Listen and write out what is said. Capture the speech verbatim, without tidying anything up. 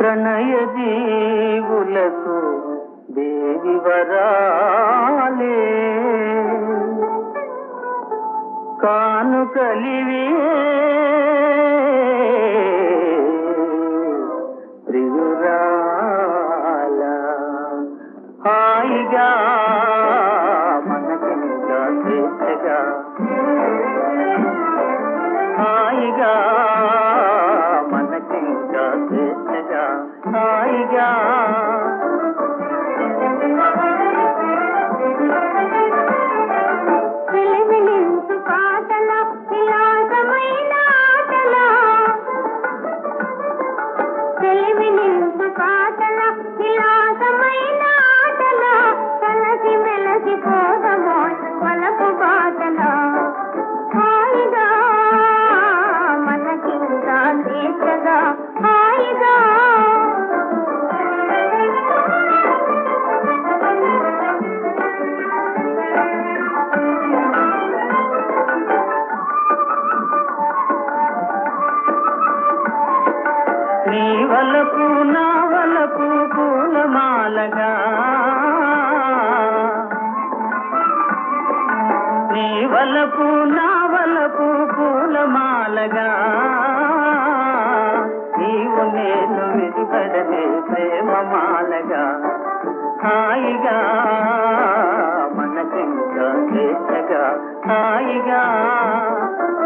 ప్రణయ జీవులకు దేవి వరాలే కానుకలివే ప్రియురాల హాయిగా మనకింకా స్వేచ్ఛగా హాయిగా మనకింకా స్వేచ్ఛగా హాయిగా నీ వలపు నా వలపు పూలమాలగా నీ వలపు నా వలపు పూలమాలగా నీవు నేను విడిపడనే ప్రేమమాలగా హాయిగా మనకింకా స్వేచ్ఛగా హాయిగా